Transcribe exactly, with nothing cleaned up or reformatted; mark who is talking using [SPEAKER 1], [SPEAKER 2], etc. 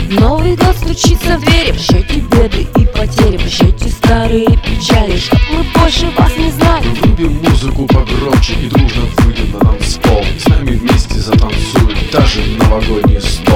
[SPEAKER 1] Новый год стучится в двери. Прощайте беды и потери, прощайте старые печали, чтоб мы больше вас не знали.
[SPEAKER 2] Врубим музыку погромче и дружно выйдем на танцпол. С нами вместе затанцует даже новогодний стол.